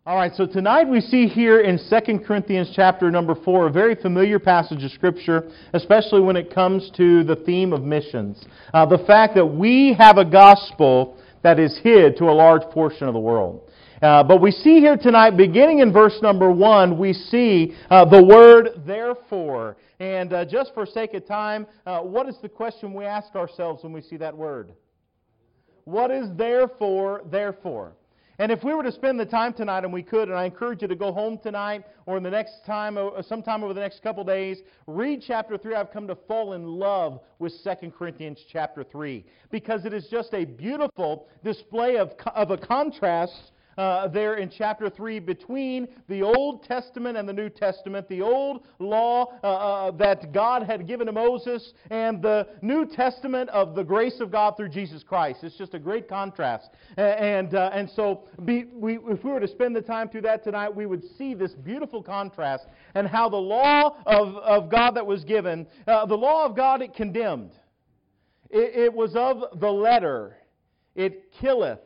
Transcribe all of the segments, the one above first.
All right, so tonight we see here in 2 Corinthians chapter number 4 a very familiar passage of Scripture, especially when it comes to the theme of missions. The fact that we have a gospel that is hid to a large portion of the world. But we see here tonight, beginning in verse number 1, we see the word therefore. And just for sake of time, what is the question we ask ourselves when we see that word? What is therefore? And if we were to spend the time tonight, and we could, and I encourage you to go home tonight or in the next time, sometime over the next couple days, read chapter 3. I've come to fall in love with 2 Corinthians chapter 3 because it is just a beautiful display of a contrast there in chapter 3 between the Old Testament and the New Testament, the old law that God had given to Moses, and the New Testament of the grace of God through Jesus Christ. It's just a great contrast. And so if we were to spend the time through that tonight, we would see this beautiful contrast and how the law of God that was given, the law of God, it condemned. It was of the letter. It killeth.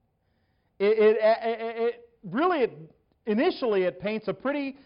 Initially it paints a pretty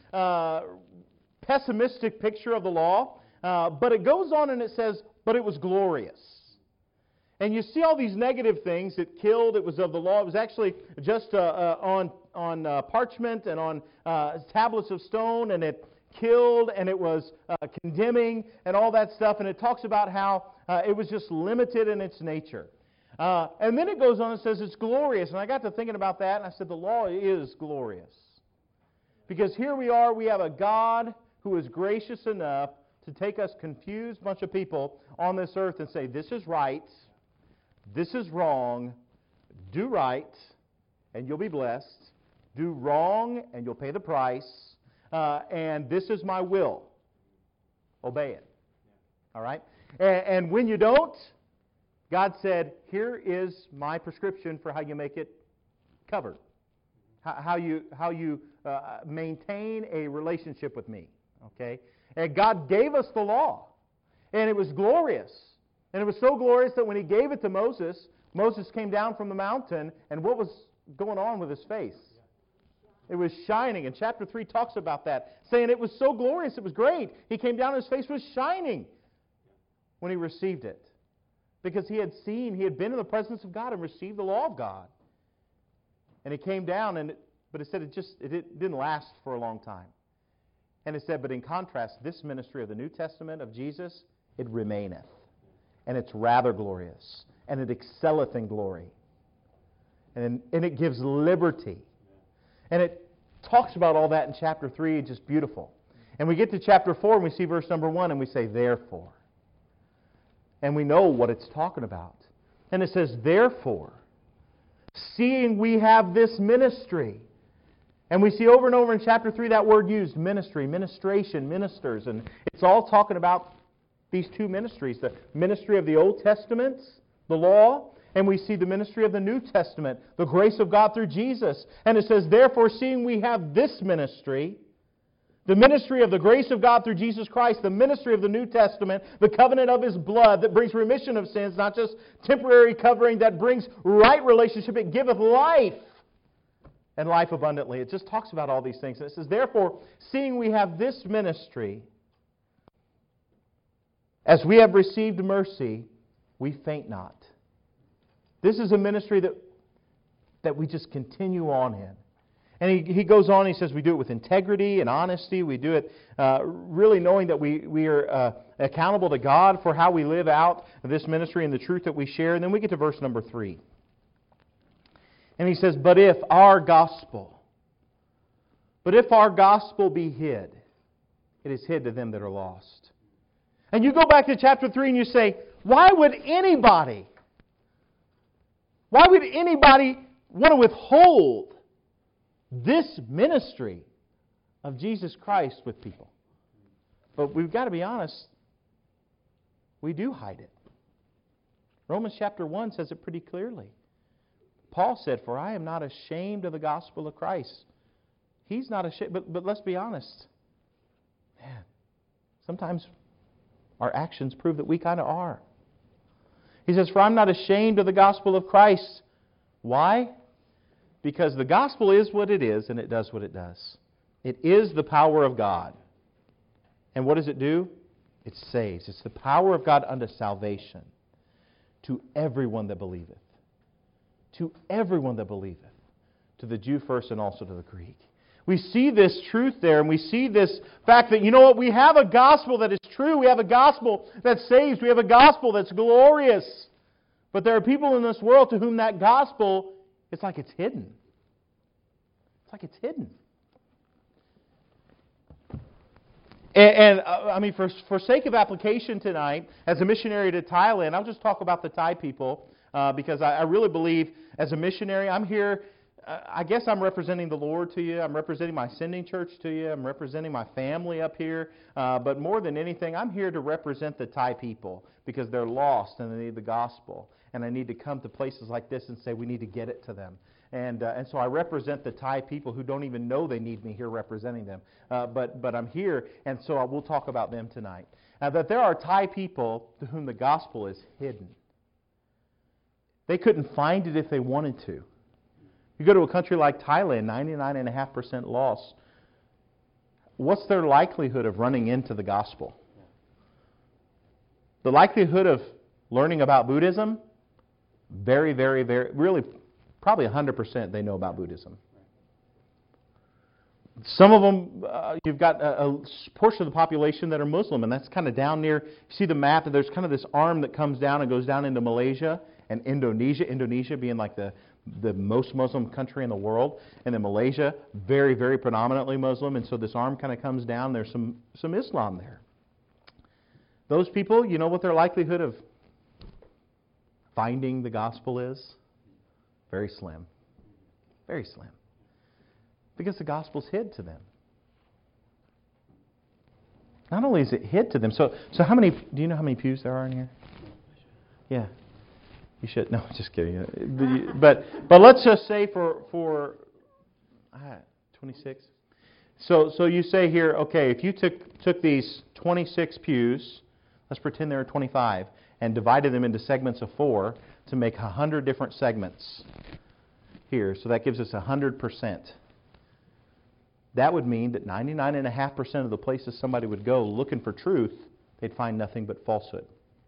pessimistic picture of the law, but it goes on and it says, but it was glorious. And you see all these negative things. It killed, it was of the law. It was actually just on parchment and on tablets of stone, and it killed, and it was condemning and all that stuff. And it talks about how it was just limited in its nature. And then it goes on and says it's glorious. And I got to thinking about that, and I said the law is glorious. Because here we are, we have a God who is gracious enough to take us confused bunch of people on this earth and say, this is right, this is wrong, do right, and you'll be blessed. Do wrong, and you'll pay the price. And this is my will. Obey it. All right? And when you don't, God said, here is my prescription for how you make it covered. How you maintain a relationship with me. Okay? And God gave us the law. And it was glorious. And it was so glorious that when He gave it to Moses, Moses came down from the mountain, and what was going on with his face? It was shining. And chapter 3 talks about that, saying it was so glorious, it was great. He came down, and his face was shining when he received it. Because he had been in the presence of God and received the law of God. And it came down, but it said it didn't last for a long time. And it said, but in contrast, this ministry of the New Testament of Jesus, it remaineth. And it's rather glorious. And it excelleth in glory. And it gives liberty. And it talks about all that in chapter 3. It's just beautiful. And we get to chapter 4 and we see verse number 1 and we say, therefore. And we know what it's talking about. And it says, therefore, seeing we have this ministry. And we see over and over in chapter 3 that word used, ministry, ministration, ministers. And it's all talking about these two ministries. The ministry of the Old Testament, the law, and we see the ministry of the New Testament, the grace of God through Jesus. And it says, therefore, seeing we have this ministry, the ministry of the grace of God through Jesus Christ, the ministry of the New Testament, the covenant of His blood that brings remission of sins, not just temporary covering, that brings right relationship. It giveth life and life abundantly. It just talks about all these things. And it says, therefore, seeing we have this ministry, as we have received mercy, we faint not. This is a ministry that we just continue on in. And he goes on, he says we do it with integrity and honesty. We do it really knowing that we are accountable to God for how we live out this ministry and the truth that we share. And then we get to verse number 3. And he says, but if our gospel be hid, it is hid to them that are lost. And you go back to chapter 3 and you say, why would anybody want to withhold this ministry of Jesus Christ with people? But we've got to be honest, we do hide it. Romans chapter 1 says it pretty clearly. Paul said, for I am not ashamed of the gospel of Christ. He's not ashamed, but let's be honest. Man, sometimes our actions prove that we kind of are. He says, for I'm not ashamed of the gospel of Christ. Why? Because the gospel is what it is, and it does what it does. It is the power of God. And what does it do? It saves. It's the power of God unto salvation to everyone that believeth. To everyone that believeth. To the Jew first and also to the Greek. We see this truth there, and we see this fact that, you know what, we have a gospel that is true. We have a gospel that saves. We have a gospel that's glorious. But there are people in this world to whom that gospel, it's like it's hidden. It's like it's hidden. And I mean, for sake of application tonight, as a missionary to Thailand, I'll just talk about the Thai people because I really believe as a missionary, I'm here, I guess I'm representing the Lord to you. I'm representing my sending church to you. I'm representing my family up here. But more than anything, I'm here to represent the Thai people because they're lost and they need the gospel. And I need to come to places like this and say we need to get it to them. And so I represent the Thai people who don't even know they need me here representing them. But I'm here, and so we'll talk about them tonight. That there are Thai people to whom the gospel is hidden. They couldn't find it if they wanted to. You go to a country like Thailand, 99.5% loss. What's their likelihood of running into the gospel? The likelihood of learning about Buddhism? Very, very, very, really, probably 100% they know about Buddhism. Some of them, you've got a portion of the population that are Muslim, and that's kind of down near, you see the map, and there's kind of this arm that comes down and goes down into Malaysia and Indonesia. Indonesia being like the most Muslim country in the world, and then Malaysia, very, very predominantly Muslim, and so this arm kind of comes down. There's some Islam there. Those people, you know what their likelihood of finding the gospel is? Very slim. Very slim. Because the gospel's hid to them. Not only is it hid to them, so how many, do you know how many pews there are in here? Yeah. You should. No, just kidding. But let's just say for 26. So you say here, okay, if you took these 26 pews, let's pretend there are 25, and divided them into segments of 4 to make 100 different segments here. So that gives us 100%. That would mean that 99.5% of the places somebody would go looking for truth, they'd find nothing but falsehood.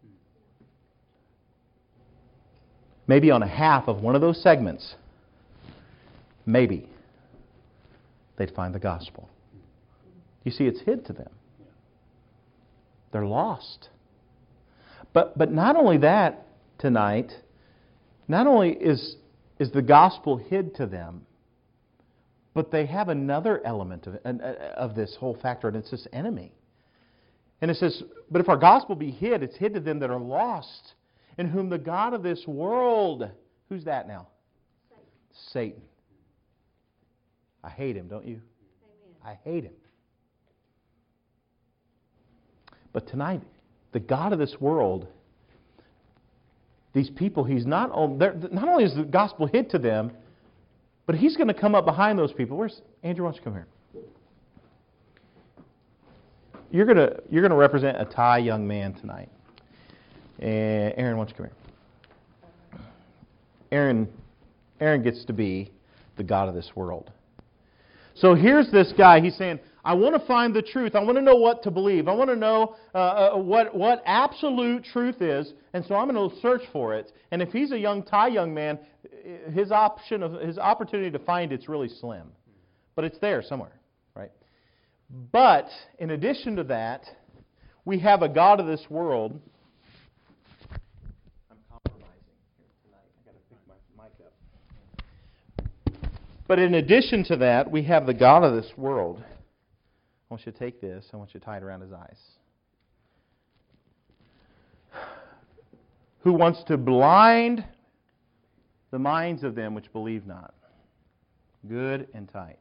Maybe on a half of one of those segments, maybe, they'd find the gospel. You see, it's hid to them. They're lost. But not only that tonight, not only is the gospel hid to them, but they have another element of this whole factor, and it's this enemy. And it says, but if our gospel be hid, it's hid to them that are lost, in whom the God of this world, who's that now? Satan. I hate him, don't you? Amen. I hate him. But tonight, the God of this world, these people, he's not only is the gospel hid to them, but he's going to come up behind those people. Where's Andrew? Why don't you come here? You're going to represent a Thai young man tonight. And Aaron, why don't you come here? Aaron gets to be the God of this world. So here's this guy. He's saying, I want to find the truth. I want to know what to believe. I want to know what absolute truth is. And so I'm going to search for it. And if he's a young Thai young man, his opportunity to find it's really slim. But it's there somewhere, right? But in addition to that, we have a God of this world. I'm compromising here tonight. I got to pick my mic up. But in addition to that, we have the God of this world. I want you to take this. I want you to tie it around his eyes. Who wants to blind the minds of them which believe not. Good and tight.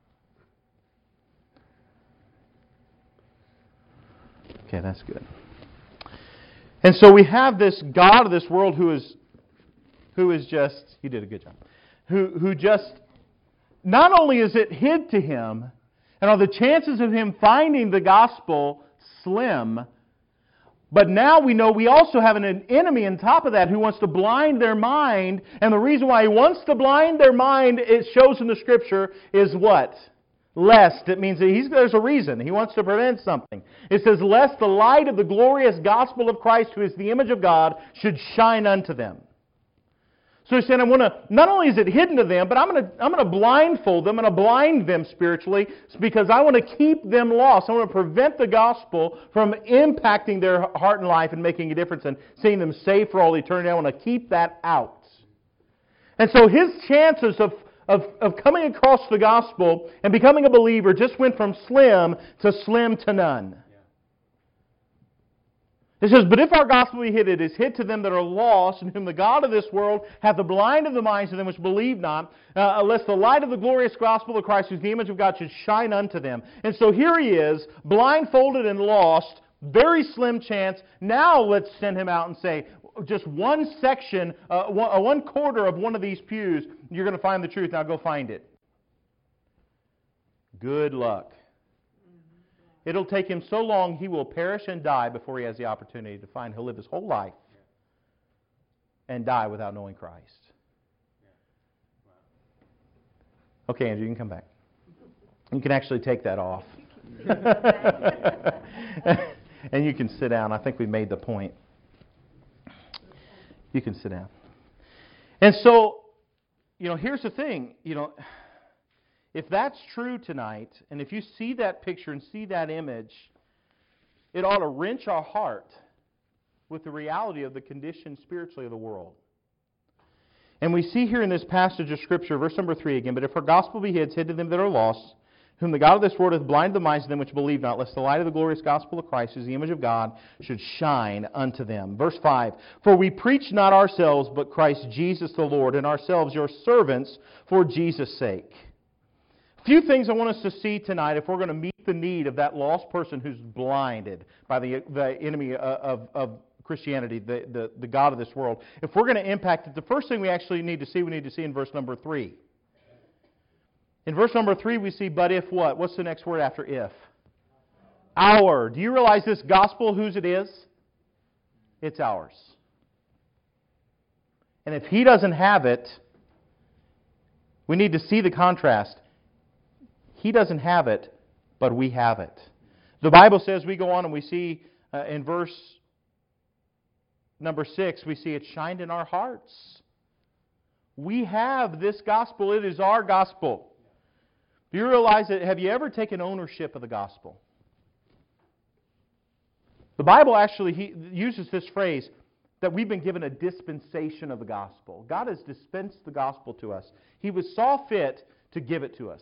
Okay, that's good. And so we have this God of this world who is just, he did a good job, who just, not only is it hid to him, and are the chances of him finding the gospel slim, But now we know we also have an enemy on top of that who wants to blind their mind. And the reason why he wants to blind their mind, it shows in the Scripture, is what? Lest. It means that there's a reason. He wants to prevent something. It says, lest the light of the glorious gospel of Christ, who is the image of God, should shine unto them. So he's saying, not only is it hidden to them, but I'm going to blindfold them. I'm going to blind them spiritually because I want to keep them lost. I want to prevent the gospel from impacting their heart and life and making a difference and seeing them saved for all eternity. I want to keep that out. And so his chances of coming across the gospel and becoming a believer just went from slim to none. It says, but if our gospel be hid, it is hid to them that are lost, in whom the God of this world hath the blind of the minds of them which believe not, lest the light of the glorious gospel of Christ, who is the image of God, should shine unto them. And so here he is, blindfolded and lost, very slim chance. Now let's send him out and say, just one section, one quarter of one of these pews, you're going to find the truth. Now go find it. Good luck. It'll take him so long he will perish and die before he has the opportunity to find. He'll live his whole life and die without knowing Christ. Okay, Andrew, you can come back. You can actually take that off. And you can sit down. I think we made the point. You can sit down. And so, here's the thing. If that's true tonight, and if you see that picture and see that image, it ought to wrench our heart with the reality of the condition spiritually of the world. And we see here in this passage of Scripture, verse number 3 again, but if our gospel be hid to them that are lost, whom the God of this world hath blinded the minds of them which believe not, lest the light of the glorious gospel of Christ, who is the image of God, should shine unto them. Verse 5, for we preach not ourselves, but Christ Jesus the Lord, and ourselves your servants for Jesus' sake. Few things I want us to see tonight if we're going to meet the need of that lost person who's blinded by the enemy of Christianity, the God of this world. If we're going to impact it, the first thing we need to see in verse number 3. In verse number 3 we see, but if what? What's the next word after if? Our. Do you realize this gospel, whose it is? It's ours. And if He doesn't have it, we need to see the contrast. He doesn't have it, but we have it. The Bible says, we go on and we see in verse number 6, we see it shined in our hearts. We have this gospel. It is our gospel. Do you realize that? Have you ever taken ownership of the gospel? The Bible actually uses this phrase that we've been given a dispensation of the gospel. God has dispensed the gospel to us. He saw fit to give it to us.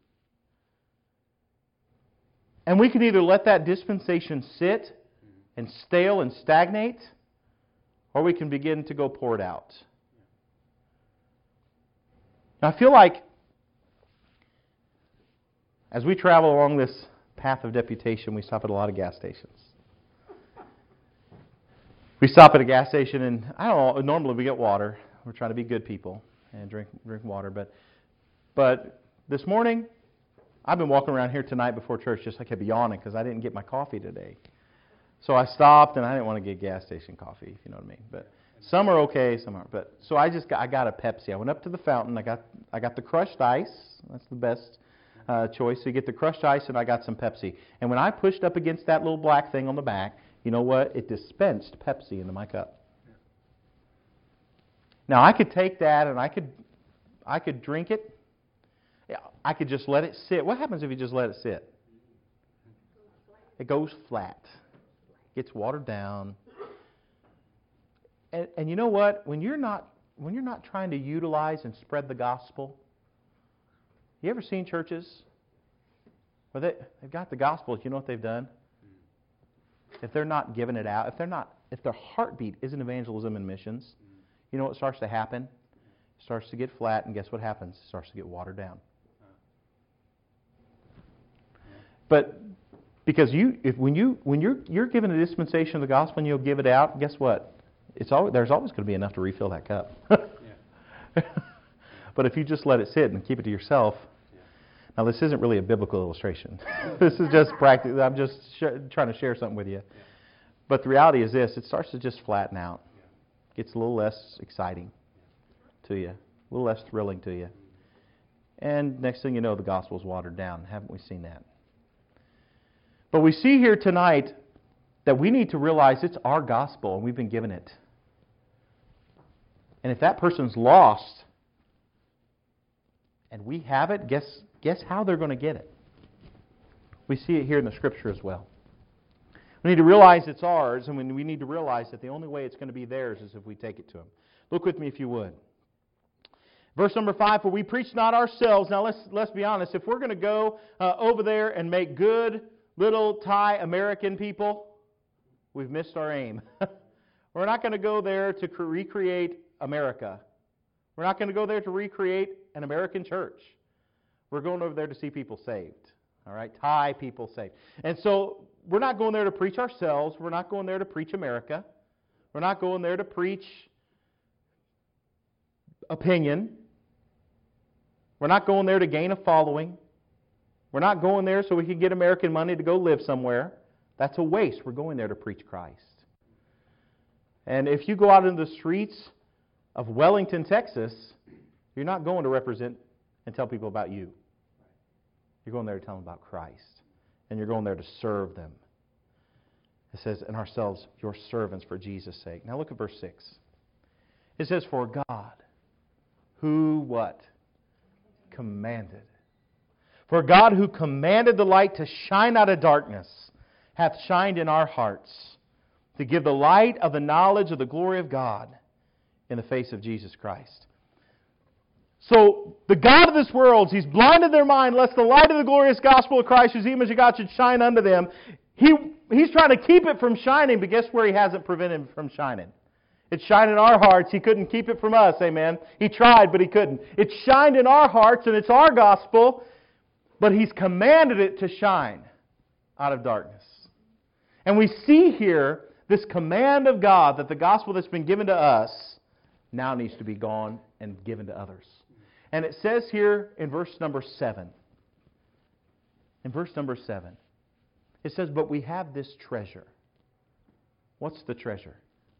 And we can either let that dispensation sit and stale and stagnate, or we can begin to go pour it out. Now, I feel like as we travel along this path of deputation, we stop at a lot of gas stations. We stop at a gas station and, I don't know, normally we get water. We're trying to be good people and drink water. But this morning, I've been walking around here tonight before church just like I kept yawning because I didn't get my coffee today. So I stopped and I didn't want to get gas station coffee, if you know what I mean. But some are okay, some aren't. But so I got a Pepsi. I went up to the fountain. I got the crushed ice. That's the best choice. So you get the crushed ice and I got some Pepsi. And when I pushed up against that little black thing on the back, you know what? It dispensed Pepsi into my cup. Now I could take that and I could drink it. I could just let it sit. What happens if you just let it sit? It goes flat. Gets watered down. And you know what? When you're not trying to utilize and spread the gospel, you ever seen churches where they've got the gospel, you know what they've done? If they're not giving it out, if their heartbeat isn't evangelism and missions, you know what starts to happen? It starts to get flat, and guess what happens? It starts to get watered down. But because when you're given a dispensation of the gospel and you'll give it out, guess what? There's always going to be enough to refill that cup. But if you just let it sit and keep it to yourself, now this isn't really a biblical illustration. This is just practical. I'm just trying to share something with you. But the reality is this, it starts to just flatten out. Gets a little less exciting to you, a little less thrilling to you. And next thing you know, the gospel's watered down. Haven't we seen that? But we see here tonight that we need to realize it's our gospel and we've been given it. And if that person's lost and we have it, guess how they're going to get it? We see it here in the Scripture as well. We need to realize it's ours, and we need to realize that the only way it's going to be theirs is if we take it to them. Look with me if you would. Verse number 5, for we preach not ourselves. Now let's be honest. If we're going to go over there and make good little Thai American people, we've missed our aim. We're not going to go there to recreate America. We're not going to go there to recreate an American church. We're going over there to see people saved. All right, Thai people saved. And so we're not going there to preach ourselves. We're not going there to preach America. We're not going there to preach opinion. We're not going there to gain a following. We're not going there so we can get American money to go live somewhere. That's a waste. We're going there to preach Christ. And if you go out into the streets of Wellington, Texas, you're not going to represent and tell people about you. You're going there to tell them about Christ. And you're going there to serve them. It says, and ourselves, your servants for Jesus' sake. Now look at verse 6. It says, for God, who what? Commanded. For God who commanded the light to shine out of darkness hath shined in our hearts to give the light of the knowledge of the glory of God in the face of Jesus Christ. So, the God of this world, He's blinded their mind lest the light of the glorious gospel of Christ, whose image of God, should shine unto them. He's trying to keep it from shining, but guess where He hasn't prevented it from shining? It shined in our hearts. He couldn't keep it from us, amen? He tried, but He couldn't. It shined in our hearts, and it's our gospel, but He's commanded it to shine out of darkness. And we see here this command of God that the gospel that's been given to us now needs to be gone and given to others. And it says here in verse number 7. In verse number 7. It says, but we have this treasure. What's the treasure?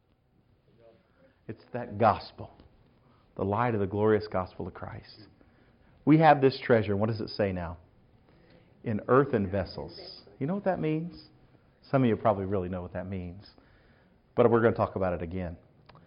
It's that gospel. The light of the glorious gospel of Christ. We have this treasure. What does it say now? In earthen vessels. You know what that means? Some of you probably really know what that means. But we're going to talk about it again.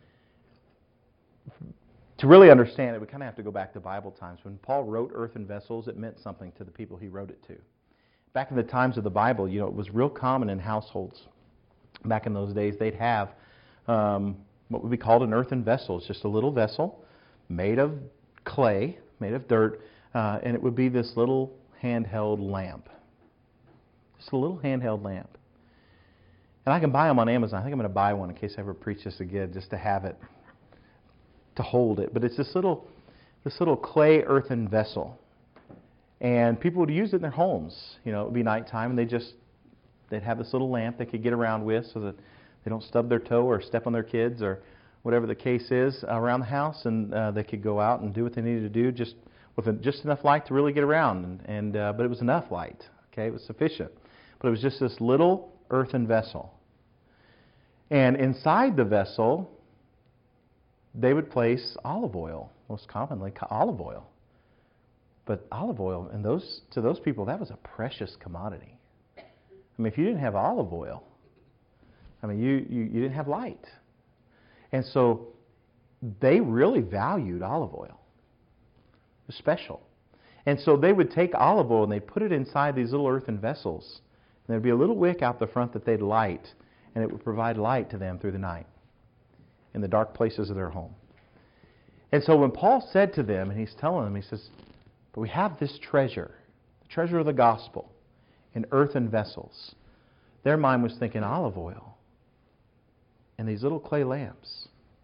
To really understand it, we kind of have to go back to Bible times. When Paul wrote earthen vessels, it meant something to the people he wrote it to. Back in the times of the Bible, it was real common in households. Back in those days, they'd have what would be called an earthen vessel. It's just a little vessel made of clay, made of dirt, and it would be this little handheld lamp. Just a little handheld lamp. And I can buy them on Amazon. I think I'm going to buy one in case I ever preach this again, just to have it, to hold it. But it's this little clay earthen vessel. And people would use it in their homes. It would be nighttime, and they'd have this little lamp they could get around with so that they don't stub their toe or step on their kids or whatever the case is around the house, and they could go out and do what they needed to do just with just enough light to really get around. But it was enough light. Okay, it was sufficient. But it was just this little earthen vessel. And inside the vessel, they would place olive oil, most commonly olive oil. But olive oil, and to those people, that was a precious commodity. I mean, if you didn't have olive oil, you didn't have light. And so they really valued olive oil. It was special. And so they would take olive oil and they'd put it inside these little earthen vessels. And there'd be a little wick out the front that they'd light, and it would provide light to them through the night in the dark places of their home. And so when Paul said to them, and he's telling them, he says, but we have this treasure, the treasure of the gospel, in earthen vessels. Their mind was thinking olive oil and these little clay lamps.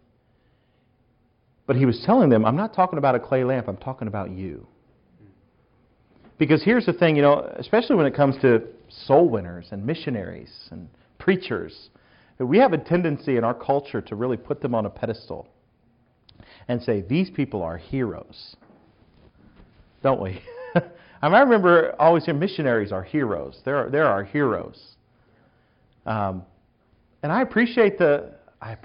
But he was telling them, I'm not talking about a clay lamp, I'm talking about you. Because here's the thing, especially when it comes to soul winners and missionaries and preachers, we have a tendency in our culture to really put them on a pedestal and say, these people are heroes. Don't we? I remember always hearing missionaries are heroes. There are heroes. And And I appreciate that.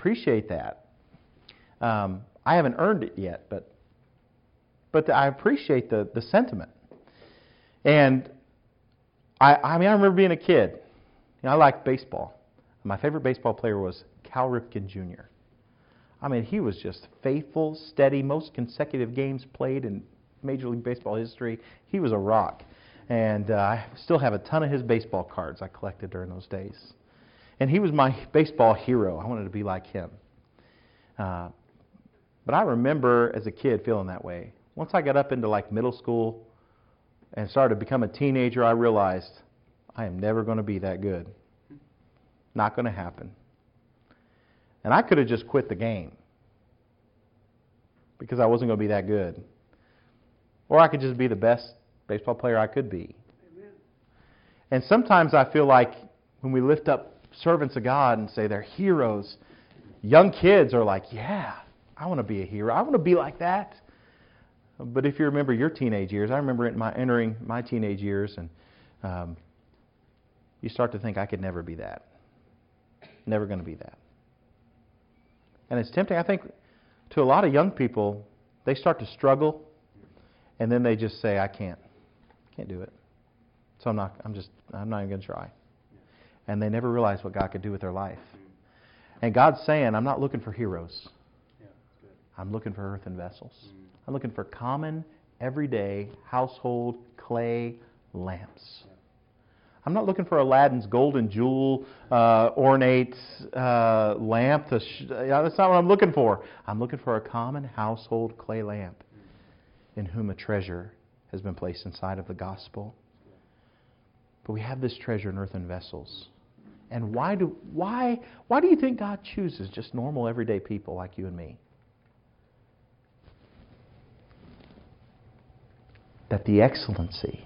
I haven't earned it yet, but I appreciate the sentiment. And I remember being a kid. I liked baseball. My favorite baseball player was Cal Ripken Jr. He was just faithful, steady, most consecutive games played in Major League Baseball history. He was a rock. And I still have a ton of his baseball cards I collected during those days. And he was my baseball hero. I wanted to be like him. But I remember as a kid feeling that way. Once I got up into middle school and started to become a teenager, I realized I am never going to be that good. Not going to happen. And I could have just quit the game because I wasn't going to be that good. Or I could just be the best baseball player I could be. Amen. And sometimes I feel like when we lift up servants of God and say they're heroes, young kids are like, yeah, I want to be a hero. I want to be like that. But if you remember your teenage years, I remember entering my teenage years, and you start to think, I could never be that. Never going to be that. And it's tempting, I think, to a lot of young people, they start to struggle, and then they just say, I can't do it. So I'm not even going to try. And they never realize what God could do with their life. And God's saying, I'm not looking for heroes. I'm looking for earthen vessels. I'm looking for common, everyday, household, clay lamps. I'm not looking for Aladdin's golden jewel, ornate lamp. That's not what I'm looking for. I'm looking for a common household clay lamp in whom a treasure has been placed inside of the gospel. But we have this treasure in earthen vessels. And why do you think God chooses just normal, everyday people like you and me? That the excellency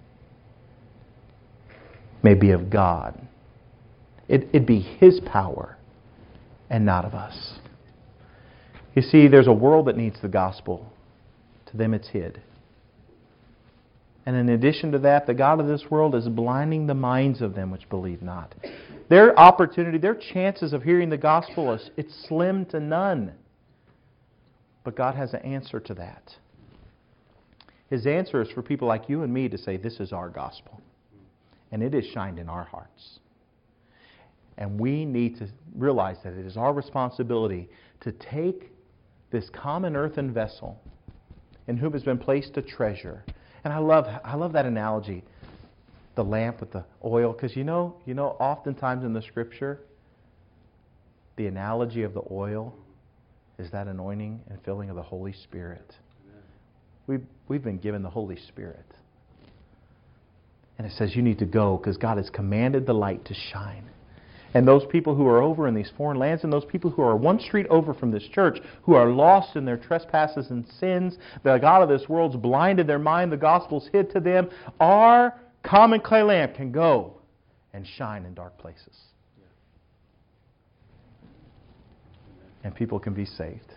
may be of God. It'd be His power and not of us. You see, there's a world that needs the gospel. To them it's hid. And in addition to that, the God of this world is blinding the minds of them which believe not. Their opportunity, their chances of hearing the gospel, it's slim to none. But God has an answer to that. His answer is for people like you and me to say, this is our gospel. And it is shined in our hearts. And we need to realize that it is our responsibility to take this common earthen vessel in whom has been placed a treasure. And I love that analogy, the lamp with the oil, because you know, oftentimes in the Scripture, the analogy of the oil is that anointing and filling of the Holy Spirit. We've been given the Holy Spirit. And it says you need to go because God has commanded the light to shine. And those people who are over in these foreign lands and those people who are one street over from this church who are lost in their trespasses and sins, the God of this world's blinded their mind, the gospel's hid to them, our common clay lamp can go and shine in dark places. And people can be saved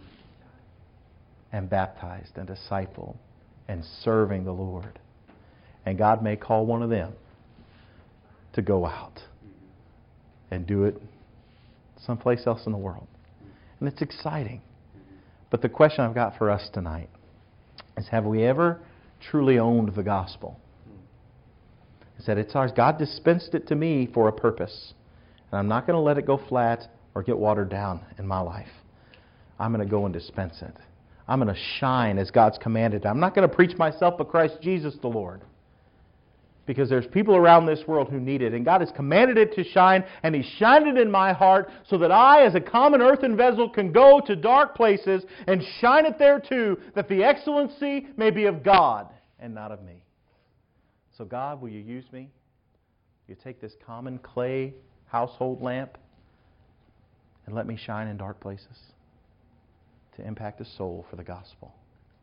and baptized and discipled and serving the Lord. And God may call one of them to go out and do it someplace else in the world. And it's exciting. But the question I've got for us tonight is, have we ever truly owned the gospel? Is that it's ours. God dispensed it to me for a purpose. And I'm not going to let it go flat or get watered down in my life. I'm going to go and dispense it. I'm going to shine as God's commanded. I'm not going to preach myself, but Christ Jesus the Lord. Because there's people around this world who need it. And God has commanded it to shine, and He's shined it in my heart so that I, as a common earthen vessel, can go to dark places and shine it there too, that the excellency may be of God and not of me. So God, will you use me? You take this common clay household lamp and let me shine in dark places to impact a soul for the gospel.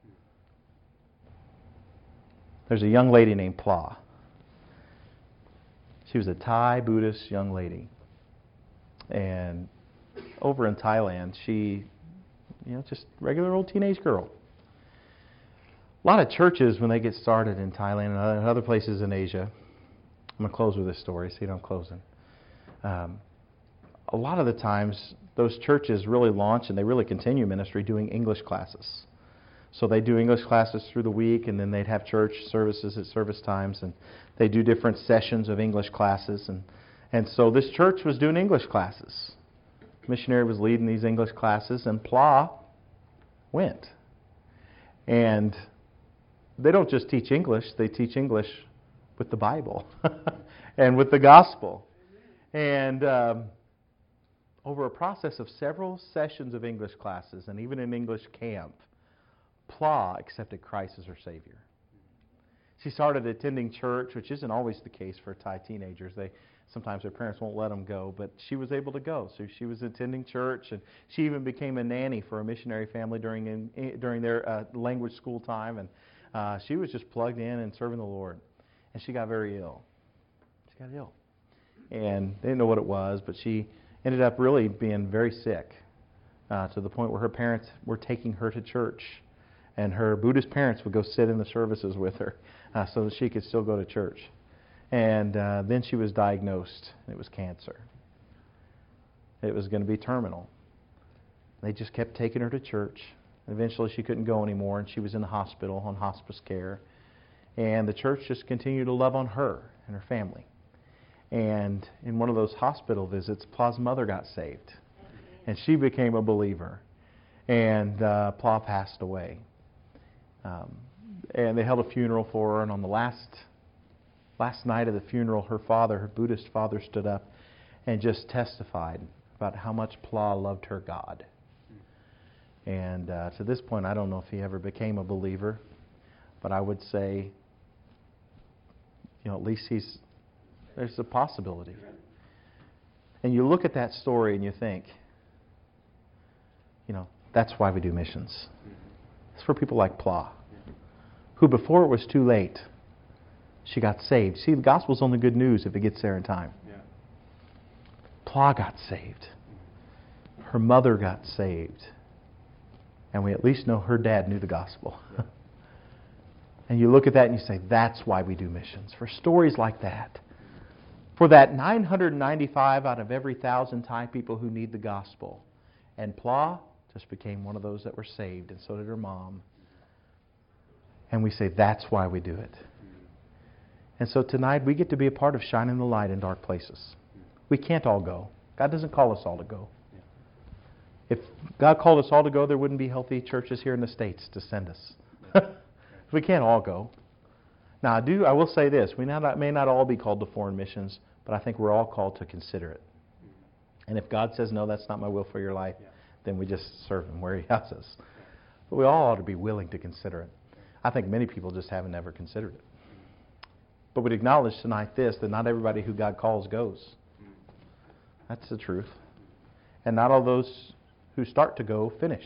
There's a young lady named Pla. She was a Thai Buddhist young lady. And over in Thailand, she, just regular old teenage girl. A lot of churches, when they get started in Thailand and other places in Asia, I'm going to close with this story, so I'm closing. a lot of the times those churches really launch and they really continue ministry doing English classes. So they do English classes through the week, and then they'd have church services at service times, and they do different sessions of English classes. And so this church was doing English classes. The missionary was leading these English classes, and Plah went. And they don't just teach English, they teach English with the Bible and with the gospel. And over a process of several sessions of English classes, and even an English camp, Plah accepted Christ as her Savior. She started attending church, which isn't always the case for Thai teenagers. Sometimes their parents won't let them go, but she was able to go. So she was attending church, and she even became a nanny for a missionary family during their language school time. And she was just plugged in and serving the Lord. And she got very ill. She got ill. And they didn't know what it was, but she ended up really being very sick to the point where her parents were taking her to church. And her Buddhist parents would go sit in the services with her so that she could still go to church. And then she was diagnosed. It was cancer. It was going to be terminal. They just kept taking her to church. Eventually she couldn't go anymore, and she was in the hospital on hospice care. And the church just continued to love on her and her family. And in one of those hospital visits, Plah's mother got saved. And she became a believer. And Plah passed away. And they held a funeral for her, and on the last night of the funeral, her father, her Buddhist father, stood up and just testified about how much Plah loved her God. And to this point, I don't know if he ever became a believer, but I would say, at least there's a possibility. And you look at that story and you think, that's why we do missions. It's for people like Plah, who before it was too late, she got saved. See, the gospel's only good news if it gets there in time. Yeah. Plah got saved. Her mother got saved. And we at least know her dad knew the gospel. Yeah. And you look at that and you say, that's why we do missions. For stories like that. For that 995 out of every 1,000 Thai people who need the gospel. And Plah just became one of those that were saved, and so did her mom. And we say, that's why we do it. And so tonight we get to be a part of shining the light in dark places. We can't all go. God doesn't call us all to go. If God called us all to go, there wouldn't be healthy churches here in the States to send us. We can't all go. Now, I will say this. We may not all be called to foreign missions, but I think we're all called to consider it. And if God says, no, that's not my will for your life, then we just serve Him where He has us. But we all ought to be willing to consider it. I think many people just haven't ever considered it. But we'd acknowledge tonight that not everybody who God calls goes. That's the truth. And not all those who start to go finish.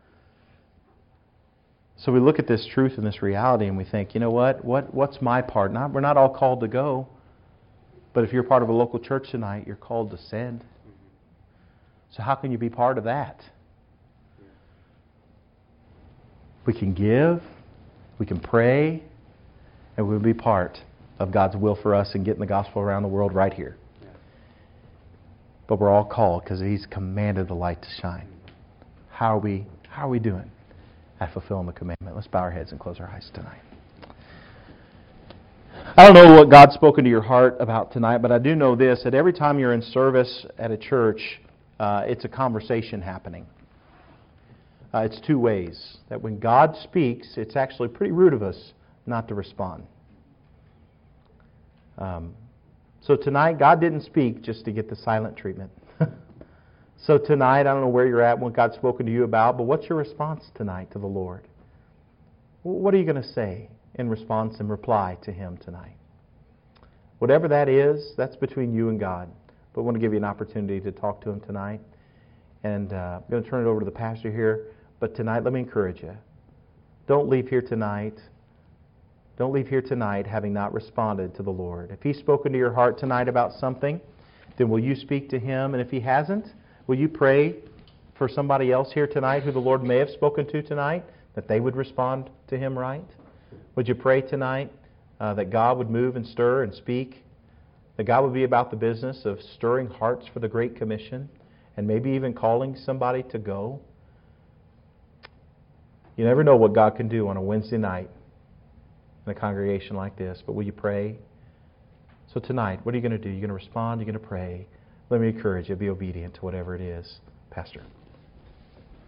So we look at this truth and this reality and we think, what's my part? We're not all called to go. But if you're part of a local church tonight, you're called to send. So how can you be part of that? We can give, we can pray, and we'll be part of God's will for us in getting the gospel around the world right here. But we're all called because He's commanded the light to shine. How are we doing at fulfilling the commandment? Let's bow our heads and close our eyes tonight. I don't know what God's spoken to your heart about tonight, but I do know this, that every time you're in service at a church, it's a conversation happening. It's two ways. That when God speaks, it's actually pretty rude of us not to respond. So tonight, God didn't speak just to get the silent treatment. So tonight, I don't know where you're at, what God's spoken to you about, but what's your response tonight to the Lord? What are you going to say in response and reply to Him tonight? Whatever that is, that's between you and God. But I want to give you an opportunity to talk to Him tonight. And I'm going to turn it over to the pastor here. But tonight, let me encourage you. Don't leave here tonight having not responded to the Lord. If He's spoken to your heart tonight about something, then will you speak to Him? And if He hasn't, will you pray for somebody else here tonight who the Lord may have spoken to tonight, that they would respond to Him right? Would you pray tonight that God would move and stir and speak that God would be about the business of stirring hearts for the Great Commission and maybe even calling somebody to go. You never know what God can do on a Wednesday night in a congregation like this, but will you pray? So tonight, what are you going to do? You're going to respond? You're going to pray? Let me encourage you, be obedient to whatever it is. Pastor.